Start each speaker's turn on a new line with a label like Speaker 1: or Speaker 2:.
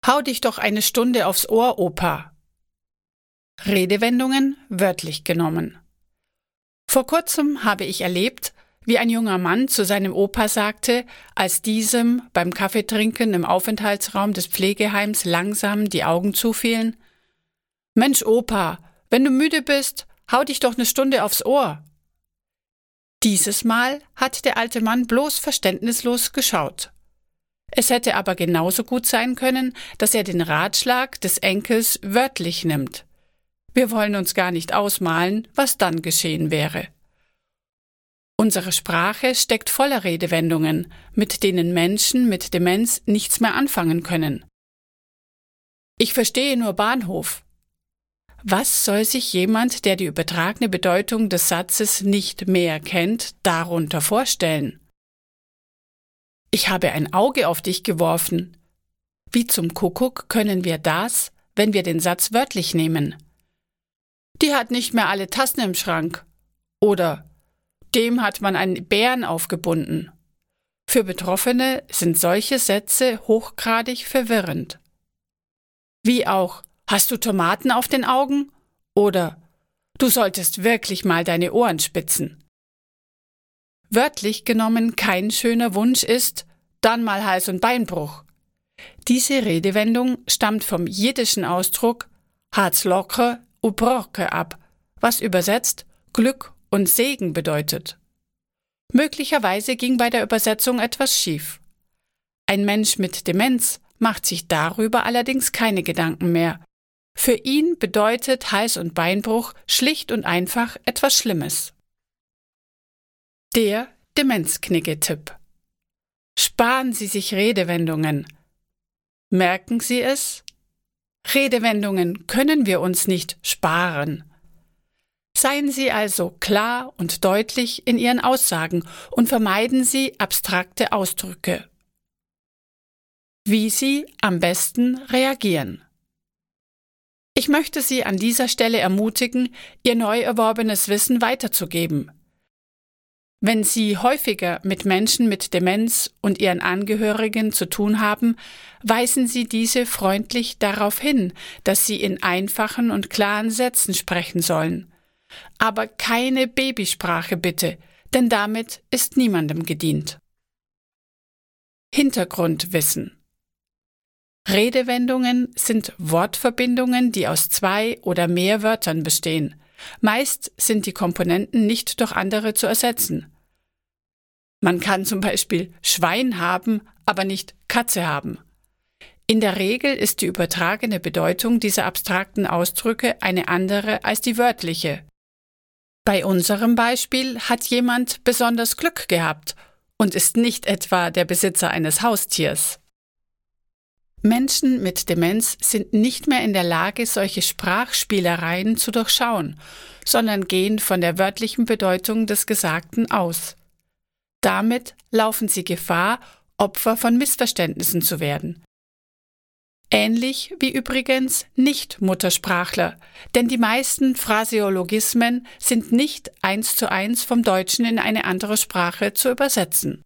Speaker 1: Hau dich doch eine Stunde aufs Ohr, Opa. Redewendungen wörtlich genommen. Vor kurzem habe ich erlebt, wie ein junger Mann zu seinem Opa sagte, als diesem beim Kaffeetrinken im Aufenthaltsraum des Pflegeheims langsam die Augen zufielen: »Mensch, Opa, wenn du müde bist, hau dich doch eine Stunde aufs Ohr.« Dieses Mal hat der alte Mann bloß verständnislos geschaut. Es hätte aber genauso gut sein können, dass er den Ratschlag des Enkels wörtlich nimmt. Wir wollen uns gar nicht ausmalen, was dann geschehen wäre. Unsere Sprache steckt voller Redewendungen, mit denen Menschen mit Demenz nichts mehr anfangen können. Ich verstehe nur Bahnhof. Was soll sich jemand, der die übertragene Bedeutung des Satzes nicht mehr kennt, darunter vorstellen? Ich habe ein Auge auf dich geworfen. Wie zum Kuckuck können wir das, wenn wir den Satz wörtlich nehmen? Die hat nicht mehr alle Tassen im Schrank. Oder dem hat man einen Bären aufgebunden. Für Betroffene sind solche Sätze hochgradig verwirrend. Wie auch: Hast du Tomaten auf den Augen? Oder du solltest wirklich mal deine Ohren spitzen. Wörtlich genommen kein schöner Wunsch ist: Dann mal Hals- und Beinbruch. Diese Redewendung stammt vom jiddischen Ausdruck Hartslocker u Brocke ab, was übersetzt Glück und Segen bedeutet. Möglicherweise ging bei der Übersetzung etwas schief. Ein Mensch mit Demenz macht sich darüber allerdings keine Gedanken mehr. Für ihn bedeutet Hals- und Beinbruch schlicht und einfach etwas Schlimmes. Der Demenzknigge-Tipp: Sparen Sie sich Redewendungen. Merken Sie es? Redewendungen können wir uns nicht sparen. Seien Sie also klar und deutlich in Ihren Aussagen und vermeiden Sie abstrakte Ausdrücke. Wie Sie am besten reagieren. Ich möchte Sie an dieser Stelle ermutigen, Ihr neu erworbenes Wissen weiterzugeben. Wenn Sie häufiger mit Menschen mit Demenz und ihren Angehörigen zu tun haben, weisen Sie diese freundlich darauf hin, dass sie in einfachen und klaren Sätzen sprechen sollen. Aber keine Babysprache bitte, denn damit ist niemandem gedient. Hintergrundwissen. Redewendungen sind Wortverbindungen, die aus 2 oder mehr Wörtern bestehen. Meist sind die Komponenten nicht durch andere zu ersetzen. Man kann zum Beispiel Schwein haben, aber nicht Katze haben. In der Regel ist die übertragene Bedeutung dieser abstrakten Ausdrücke eine andere als die wörtliche. Bei unserem Beispiel hat jemand besonders Glück gehabt und ist nicht etwa der Besitzer eines Haustiers. Menschen mit Demenz sind nicht mehr in der Lage, solche Sprachspielereien zu durchschauen, sondern gehen von der wörtlichen Bedeutung des Gesagten aus. Damit laufen sie Gefahr, Opfer von Missverständnissen zu werden. Ähnlich wie übrigens Nicht-Muttersprachler, denn die meisten Phraseologismen sind nicht 1:1 vom Deutschen in eine andere Sprache zu übersetzen.